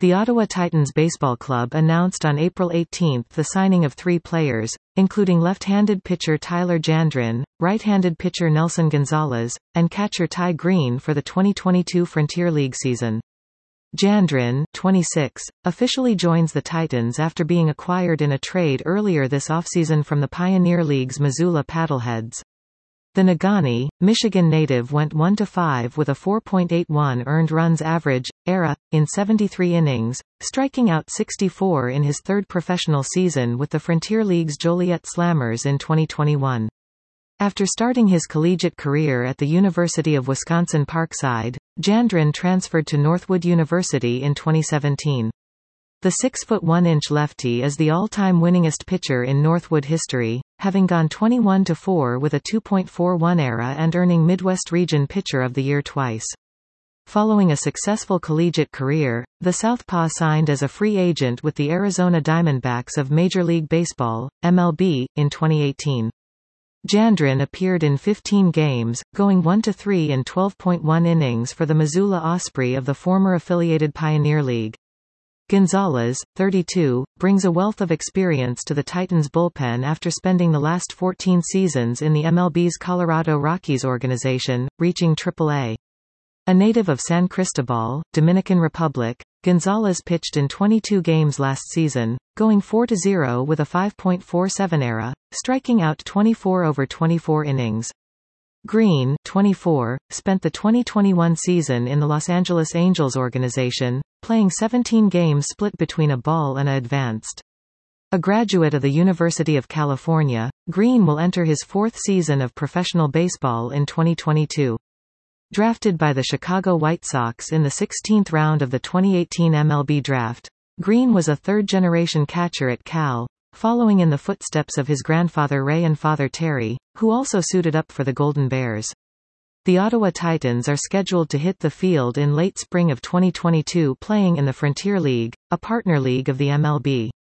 The Ottawa Titans Baseball Club announced on April 18 the signing of 3 players, including left-handed pitcher Tyler Jandren, right-handed pitcher Nelson Gonzalez, and catcher Ty Green for the 2022 Frontier League season. Jandren, 26, officially joins the Titans after being acquired in a trade earlier this offseason from the Pioneer League's Missoula Paddleheads. The Negaunee, Michigan native went 1-5 with a 4.81 earned runs average, ERA, in 73 innings, striking out 64 in his third professional season with the Frontier League's Joliet Slammers in 2021. After starting his collegiate career at the University of Wisconsin-Parkside, Jandren transferred to Northwood University in 2017. The 6'1" lefty is the all-time winningest pitcher in Northwood history, having gone 21-4 with a 2.41 ERA and earning Midwest Region Pitcher of the Year twice. Following a successful collegiate career, the Southpaw signed as a free agent with the Arizona Diamondbacks of Major League Baseball, MLB, in 2018. Jandren appeared in 15 games, going 1-3 in 12.1 innings for the Missoula Osprey of the former affiliated Pioneer League. Gonzalez, 32, brings a wealth of experience to the Titans bullpen after spending the last 14 seasons in the MLB's Colorado Rockies organization, reaching AAA. A native of San Cristobal, Dominican Republic, Gonzalez pitched in 22 games last season, going 4-0 with a 5.47 ERA, striking out 24 over 24 innings. Green, 24, spent the 2021 season in the Los Angeles Angels organization, playing 17 games split between a ball and a advanced. A graduate of the University of California, Green will enter his 4th season of professional baseball in 2022. Drafted by the Chicago White Sox in the 16th round of the 2018 MLB draft, Green was a third-generation catcher at Cal, following in the footsteps of his grandfather Ray and father Terry, who also suited up for the Golden Bears. The Ottawa Titans are scheduled to hit the field in late spring of 2022 playing in the Frontier League, a partner league of the MLB.